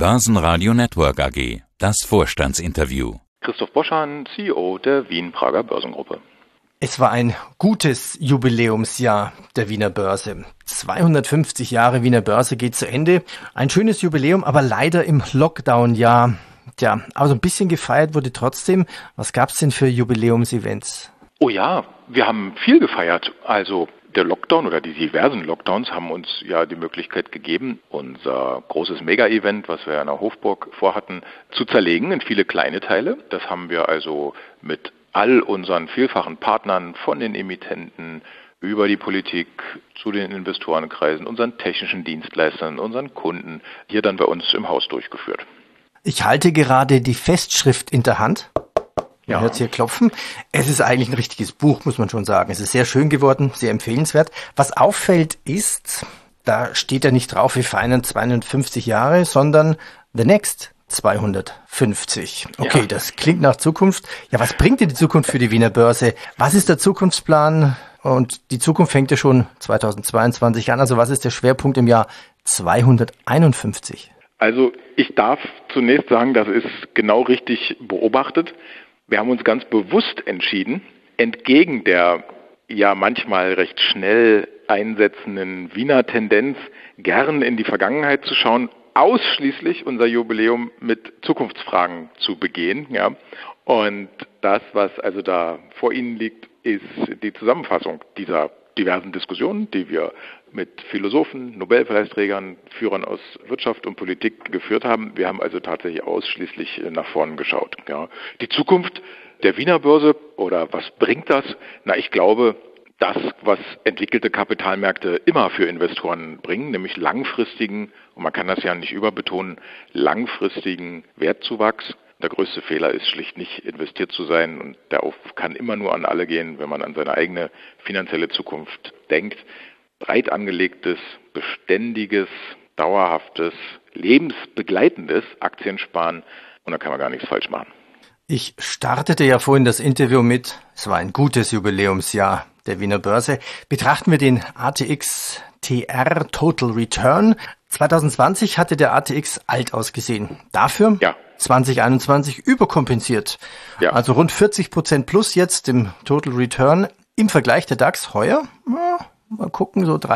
Börsenradio Network AG, das Vorstandsinterview. Christoph Boschan, CEO der Wien-Prager Börsengruppe. Es war ein gutes Jubiläumsjahr der Wiener Börse. 250 Jahre Wiener Börse geht zu Ende. Ein schönes Jubiläum, aber leider im Lockdown-Jahr. Tja, aber so ein bisschen gefeiert wurde trotzdem. Was gab's denn für Jubiläumsevents? Oh ja, wir haben viel gefeiert. Also der Lockdown oder die diversen Lockdowns haben uns ja die Möglichkeit gegeben, unser großes Mega-Event, was wir in der Hofburg vorhatten, zu zerlegen in viele kleine Teile. Das haben wir also mit all unseren vielfachen Partnern, von den Emittenten über die Politik zu den Investorenkreisen, unseren technischen Dienstleistern, unseren Kunden, hier dann bei uns im Haus durchgeführt. Ich halte gerade die Festschrift in der Hand. Man hört es hier klopfen. Es ist eigentlich ein richtiges Buch, muss man schon sagen. Es ist sehr schön geworden, sehr empfehlenswert. Was auffällt ist, da steht ja nicht drauf, wir feiern 250 Jahre, sondern the next 250. Okay, ja. Das klingt nach Zukunft. Ja, was bringt denn die Zukunft für die Wiener Börse? Was ist der Zukunftsplan? Und die Zukunft fängt ja schon 2022 an. Also was ist der Schwerpunkt im Jahr 251? Also ich darf zunächst sagen, das ist genau richtig beobachtet. Wir haben uns ganz bewusst entschieden, entgegen der ja manchmal recht schnell einsetzenden Wiener Tendenz, gern in die Vergangenheit zu schauen, ausschließlich unser Jubiläum mit Zukunftsfragen zu begehen. Ja. Und das, was also da vor Ihnen liegt, ist die Zusammenfassung dieser diversen Diskussionen, die wir mit Philosophen, Nobelpreisträgern, Führern aus Wirtschaft und Politik geführt haben. Wir haben also tatsächlich ausschließlich nach vorn geschaut. Ja. Die Zukunft der Wiener Börse oder was bringt das? Na, ich glaube, das, was entwickelte Kapitalmärkte immer für Investoren bringen, nämlich langfristigen, und man kann das ja nicht überbetonen, langfristigen Wertzuwachs. Der größte Fehler ist schlicht nicht investiert zu sein und der kann immer nur an alle gehen, wenn man an seine eigene finanzielle Zukunft denkt. Breit angelegtes, beständiges, dauerhaftes, lebensbegleitendes Aktiensparen und da kann man gar nichts falsch machen. Ich startete ja vorhin das Interview mit, es war ein gutes Jubiläumsjahr der Wiener Börse. Betrachten wir den ATX TR Total Return. 2020 hatte der ATX alt ausgesehen. Dafür 2021 überkompensiert. Ja. Also rund 40% plus jetzt im Total Return. Im Vergleich der DAX heuer, mal gucken, so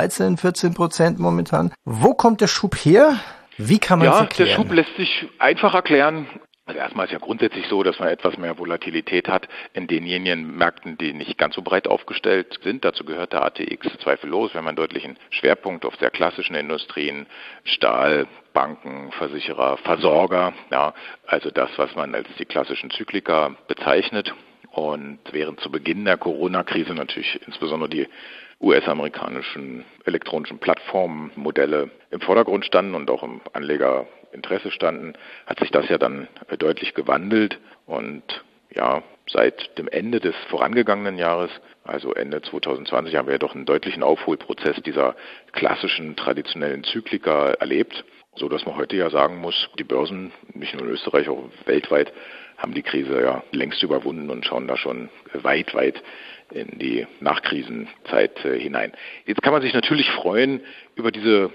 13-14% momentan. Wo kommt der Schub her? Wie kann man es erklären? Der Schub lässt sich einfach erklären. Also erstmal ist ja grundsätzlich so, dass man etwas mehr Volatilität hat in denjenigen Märkten, die nicht ganz so breit aufgestellt sind. Dazu gehört der ATX zweifellos. Wir haben einen deutlichen Schwerpunkt auf sehr klassischen Industrien, Stahl, Banken, Versicherer, Versorger. Ja, also das, was man als die klassischen Zyklika bezeichnet. Und während zu Beginn der Corona-Krise natürlich insbesondere die US-amerikanischen elektronischen Plattformmodelle im Vordergrund standen und auch im Anlegerinteresse standen, hat sich das ja dann deutlich gewandelt und ja, seit dem Ende des vorangegangenen Jahres, also Ende 2020, haben wir ja doch einen deutlichen Aufholprozess dieser klassischen traditionellen Zyklika erlebt, so dass man heute ja sagen muss, die Börsen, nicht nur in Österreich, auch weltweit, haben die Krise ja längst überwunden und schauen da schon weit in die Nachkrisenzeit hinein. Jetzt kann man sich natürlich freuen über diese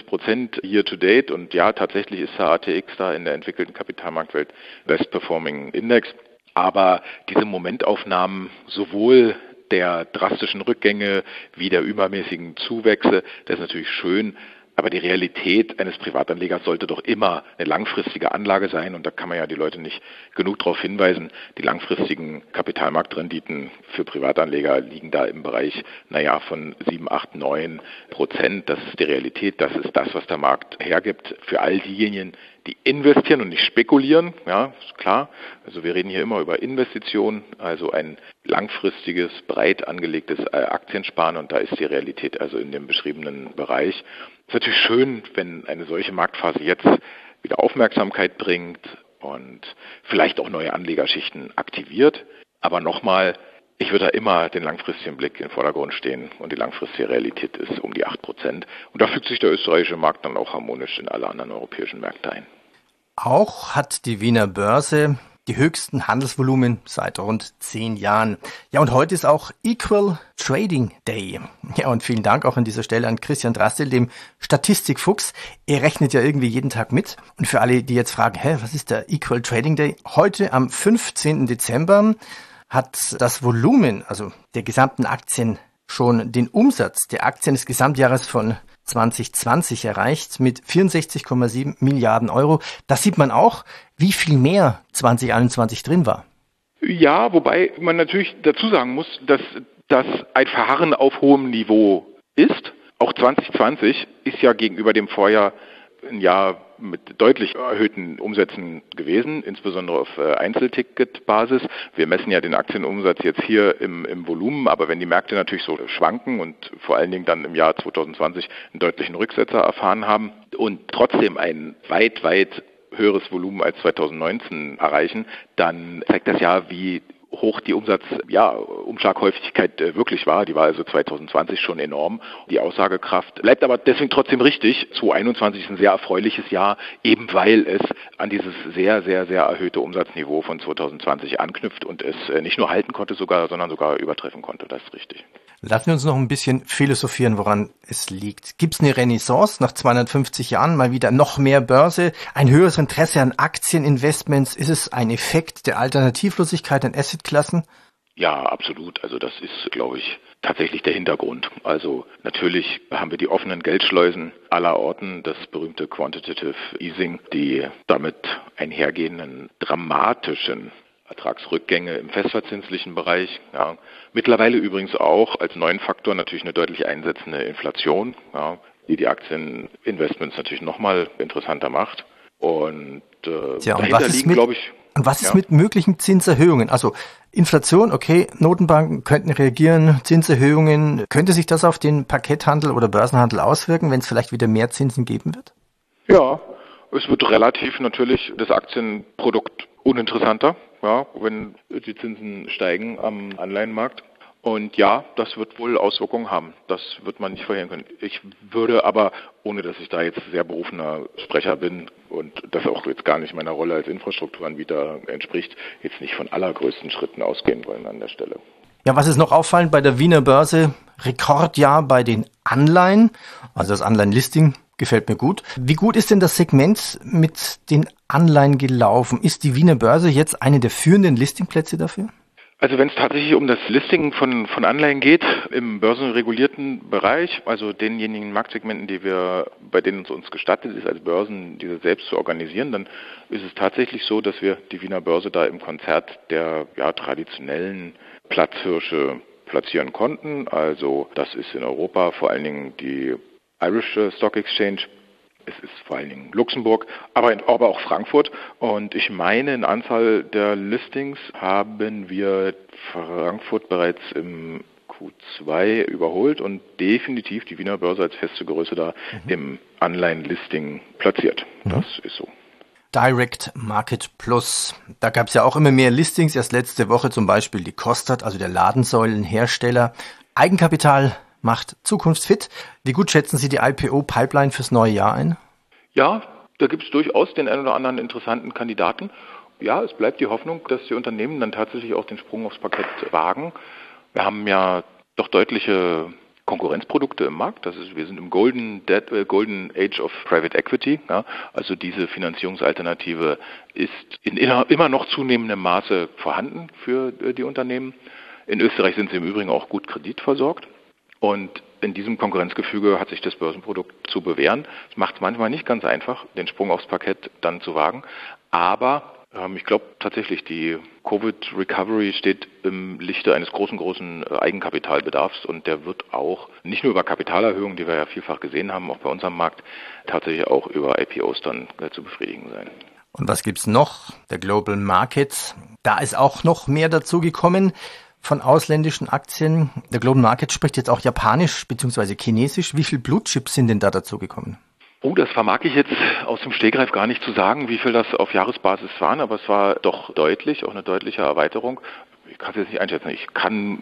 40% year to date und ja, tatsächlich ist der ATX da in der entwickelten Kapitalmarktwelt Best Performing Index, aber diese Momentaufnahmen sowohl der drastischen Rückgänge wie der übermäßigen Zuwächse, das ist natürlich schön, aber die Realität eines Privatanlegers sollte doch immer eine langfristige Anlage sein und da kann man ja die Leute nicht genug darauf hinweisen. Die langfristigen Kapitalmarktrenditen für Privatanleger liegen da im Bereich, von 7, 8, 9%. Das ist die Realität, das ist das, was der Markt hergibt für all diejenigen, die investieren und nicht spekulieren, ja, ist klar. Also wir reden hier immer über Investitionen, also ein langfristiges, breit angelegtes Aktiensparen und da ist die Realität also in dem beschriebenen Bereich. Es ist natürlich schön, wenn eine solche Marktphase jetzt wieder Aufmerksamkeit bringt und vielleicht auch neue Anlegerschichten aktiviert. Aber nochmal, ich würde da immer den langfristigen Blick im Vordergrund stehen und die langfristige Realität ist um die 8%. Und da fügt sich der österreichische Markt dann auch harmonisch in alle anderen europäischen Märkte ein. Auch hat die Wiener Börse die höchsten Handelsvolumen seit rund 10 Jahren. Ja, und heute ist auch Equal Trading Day. Ja, und vielen Dank auch an dieser Stelle an Christian Drastil, dem Statistikfuchs. Er rechnet ja irgendwie jeden Tag mit. Und für alle, die jetzt fragen, was ist der Equal Trading Day? Heute am 15. Dezember hat das Volumen, also der gesamten Aktien, schon den Umsatz der Aktien des Gesamtjahres von 2020 erreicht mit 64,7 Milliarden Euro. Da sieht man auch, wie viel mehr 2021 drin war. Ja, wobei man natürlich dazu sagen muss, dass das ein Verharren auf hohem Niveau ist. Auch 2020 ist ja gegenüber dem Vorjahr ein Jahr mit deutlich erhöhten Umsätzen gewesen, insbesondere auf Einzelticketbasis. Wir messen ja den Aktienumsatz jetzt hier im Volumen, aber wenn die Märkte natürlich so schwanken und vor allen Dingen dann im Jahr 2020 einen deutlichen Rücksetzer erfahren haben und trotzdem ein weit, weit höheres Volumen als 2019 erreichen, dann zeigt das ja, wie hoch die Umschlaghäufigkeit wirklich war. Die war also 2020 schon enorm. Die Aussagekraft bleibt aber deswegen trotzdem richtig. 2021 ist ein sehr erfreuliches Jahr, eben weil es an dieses sehr, sehr, sehr erhöhte Umsatzniveau von 2020 anknüpft und es nicht nur halten konnte, sondern sogar übertreffen konnte. Das ist richtig. Lassen wir uns noch ein bisschen philosophieren, woran es liegt. Gibt es eine Renaissance nach 250 Jahren, mal wieder noch mehr Börse, ein höheres Interesse an Aktieninvestments? Ist es ein Effekt der Alternativlosigkeit an Assetklassen? Ja, absolut. Also das ist, glaube ich, tatsächlich der Hintergrund. Also natürlich haben wir die offenen Geldschleusen aller Orten, das berühmte Quantitative Easing, die damit einhergehenden dramatischen Ertragsrückgänge im festverzinslichen Bereich. Ja. Mittlerweile übrigens auch als neuen Faktor natürlich eine deutlich einsetzende Inflation, die Aktieninvestments natürlich nochmal interessanter macht. Und dahinter liegen, glaube ich... Und was ist mit möglichen Zinserhöhungen? Also Inflation, okay, Notenbanken könnten reagieren, Zinserhöhungen. Könnte sich das auf den Parketthandel oder Börsenhandel auswirken, wenn es vielleicht wieder mehr Zinsen geben wird? Ja, es wird relativ natürlich das Aktienprodukt uninteressanter, wenn die Zinsen steigen am Anleihenmarkt. Und ja, das wird wohl Auswirkungen haben. Das wird man nicht verhindern können. Ich würde aber, ohne dass ich da jetzt sehr berufener Sprecher bin und das auch jetzt gar nicht meiner Rolle als Infrastrukturanbieter entspricht, jetzt nicht von allergrößten Schritten ausgehen wollen an der Stelle. Ja, was ist noch auffallend bei der Wiener Börse? Rekordjahr bei den Anleihen, also das Anleihenlisting gefällt mir gut. Wie gut ist denn das Segment mit den Anleihen gelaufen? Ist die Wiener Börse jetzt eine der führenden Listingplätze dafür? Also wenn es tatsächlich um das Listing von Anleihen geht, im börsenregulierten Bereich, also denjenigen Marktsegmenten, bei denen es uns gestattet ist, als Börsen diese selbst zu organisieren, dann ist es tatsächlich so, dass wir die Wiener Börse da im Konzert der traditionellen Platzhirsche platzieren konnten. Also das ist in Europa vor allen Dingen die Irish Stock Exchange. Es ist vor allen Dingen Luxemburg, aber auch Frankfurt. Und ich meine, in Anzahl der Listings haben wir Frankfurt bereits im Q2 überholt und definitiv die Wiener Börse als feste Größe da im Anleihen-Listing platziert. Das ist so. Direct Market Plus. Da gab es ja auch immer mehr Listings. Erst letzte Woche zum Beispiel die Kostat, also der Ladensäulenhersteller. Eigenkapital macht zukunftsfit. Wie gut schätzen Sie die IPO-Pipeline fürs neue Jahr ein? Ja, da gibt es durchaus den einen oder anderen interessanten Kandidaten. Ja, es bleibt die Hoffnung, dass die Unternehmen dann tatsächlich auch den Sprung aufs Parkett wagen. Wir haben ja doch deutliche Konkurrenzprodukte im Markt. Wir sind im Golden Age of Private Equity. Ja, also diese Finanzierungsalternative ist in immer noch zunehmendem Maße vorhanden für die Unternehmen. In Österreich sind sie im Übrigen auch gut kreditversorgt. Und in diesem Konkurrenzgefüge hat sich das Börsenprodukt zu bewähren. Es macht es manchmal nicht ganz einfach, den Sprung aufs Parkett dann zu wagen. Aber ich glaube tatsächlich, die Covid-Recovery steht im Lichte eines großen Eigenkapitalbedarfs. Und der wird auch nicht nur über Kapitalerhöhungen, die wir ja vielfach gesehen haben, auch bei unserem Markt, tatsächlich auch über IPOs dann zu befriedigen sein. Und was gibt's noch? Der Global Market. Da ist auch noch mehr dazugekommen von ausländischen Aktien. Der Global Market spricht jetzt auch Japanisch bzw. Chinesisch. Wie viele Blue Chips sind denn da dazugekommen? Oh, das vermag ich jetzt aus dem Stegreif gar nicht zu sagen, wie viel das auf Jahresbasis waren, aber es war doch deutlich, auch eine deutliche Erweiterung. Ich kann es jetzt nicht einschätzen. Ich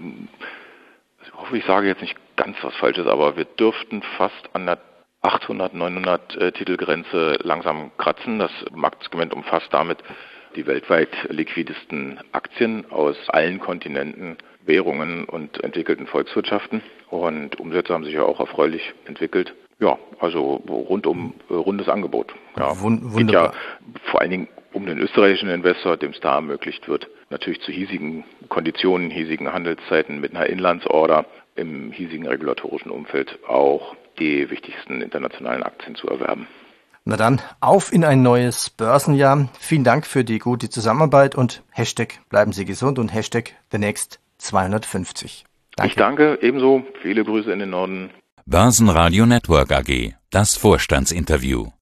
hoffe, ich sage jetzt nicht ganz was Falsches, aber wir dürften fast an der 800, 900 Titelgrenze langsam kratzen. Das Marktsegment umfasst damit die weltweit liquidesten Aktien aus allen Kontinenten, Währungen und entwickelten Volkswirtschaften. Und Umsätze haben sich ja auch erfreulich entwickelt. Ja, also rundes Angebot. Ja, Wunderbar. Geht ja vor allen Dingen um den österreichischen Investor, dem es da ermöglicht wird, natürlich zu hiesigen Konditionen, hiesigen Handelszeiten mit einer Inlandsorder im hiesigen regulatorischen Umfeld auch die wichtigsten internationalen Aktien zu erwerben. Na dann, auf in ein neues Börsenjahr. Vielen Dank für die gute Zusammenarbeit und Hashtag bleiben Sie gesund und Hashtag the next 250. Danke. Ich danke, ebenso. Viele Grüße in den Norden. Börsenradio Network AG, das Vorstandsinterview.